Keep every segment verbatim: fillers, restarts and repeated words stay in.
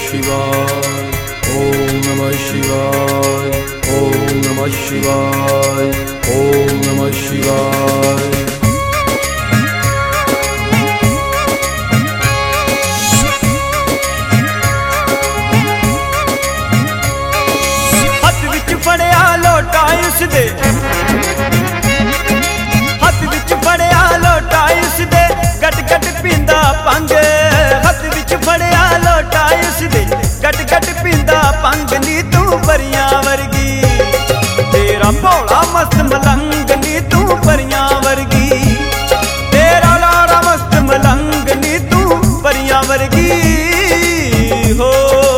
शिवाय, ओम नमः शिवाय, ओम नमः शिवाय, ओम नमः शिवाय। हथ विच फड़िया लोटा उसदे, हथ विच फड़िया लोटा उसदे, गट गट पींदा पंग। हथ विच फड़िया लोटा उसदे, गट गट पींदा पंग। नी तू परियां वर्गी, तेरा भोला मस्त मलंग। नी तू परियां वर्गी, तेरा लाड़ा मस्त मलंग। नी तू परियां वर्गी हो।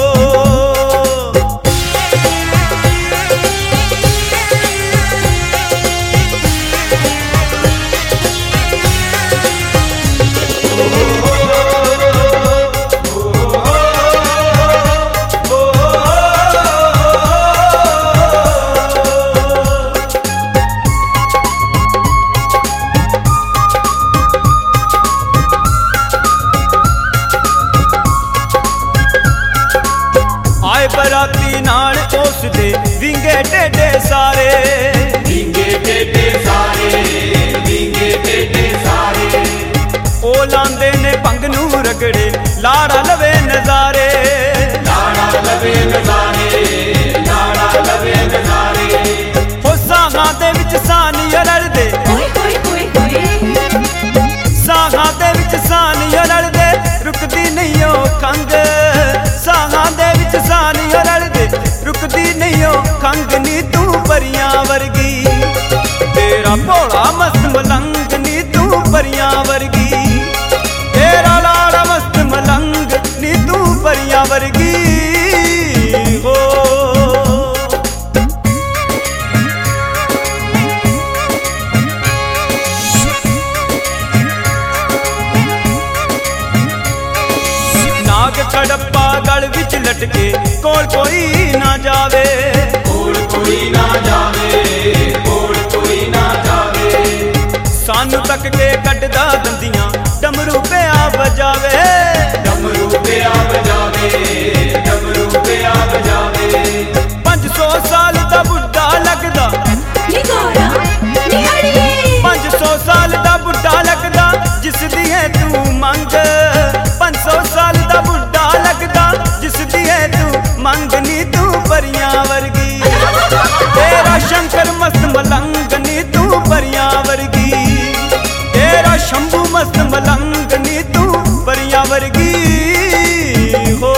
बराती नाल उस दे विंगे टेढ़े सारे, विंगे टेढ़े सारे, विंगे टेढ़े सारे। ओ लांदे ने भंग नू रगड़े, लाड़ा लवे नजारे, लाड़ा लवे नजारे, लाड़ा लवे नजारे। हो साहां दे विच सानिया लड़दे, साहां दे विच सानिया लड़दे, रुकदी नहीं ओ खंग। साहां दे विच सानिया लड़दे, रुकदी नहीं ओ खंग। नी तू परियां वर्गी, तेरा भोला मस्त मलंग। नी तू परियां वर्गी, तेरा लाड़ा मस्त मलंग। नी तू परियां वर्गी हो। नाग खड़प्पा गल विच लटके, कोल कोई ना जावे, कोल कोई ना जावे, कोल कोई ना जावे। सानू तक के कटदा दंदियां, डमरू पिया बजावे, डमरू पिया बजावे, डमरू पिया बजावे। पंज सौ साल दा बुढ़ा लगदा, पंज सौ साल दा बुढ़ा लगदा, जिस दी है तू मंग। पंज सौ साल दा बुढ़ा लगदा, जिस दी है तू मंग। नी तू परियां वर्गी, तेरा शंकर मस्त मलंग। नी तू परियां वर्गी, तेरा शंभू मस्त मलंग। नी तू परियां वर्गी हो।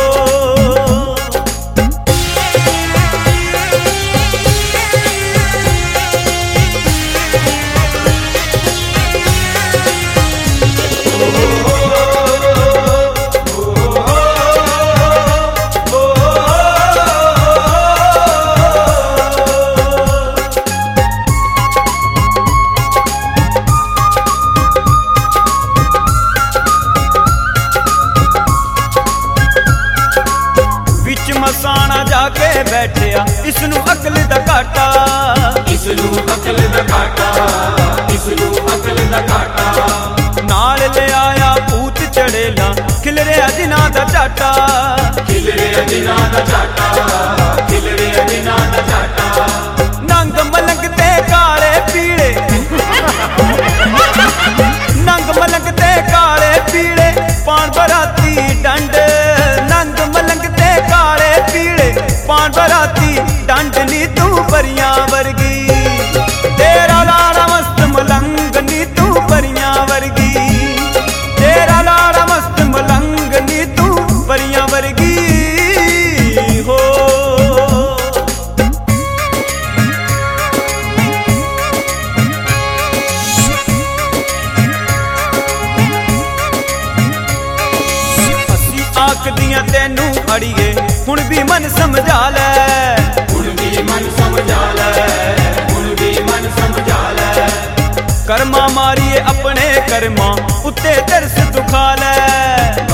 मसाना जाके बैठिया, इसनू अकल दा घाटा, इसनू अकल दा घाटा, इसनू अकल दा घाटा। नाल ले आया भूत चढ़ेला, खिलरिया जिन्हां दा झाटा, खिलरिया जिन्हां दा झाटा, खिलरिया जिन्हां दा झाटा। नंग मलंग ते काले पीले, नंग मलंग ते काले पीले, पान बराती डंड। नंग मलंग ते काले पीले, पान बराती डंड। नी तू परियां वर्गी, तेरा लाड़ा मस्त मलंग। नी तू परियां वर्गी, तेरा लाड़ा मस्त मलंग। नी तू परियां वर्गी हो। आखदियां तेनू अड़िए, हुण भी मन समझा लै, हुण भी मन समझा लै, हुण भी मन समझा लै। कर्मा मारिए अपने कर्मा उत्ते तरस दुखा लै,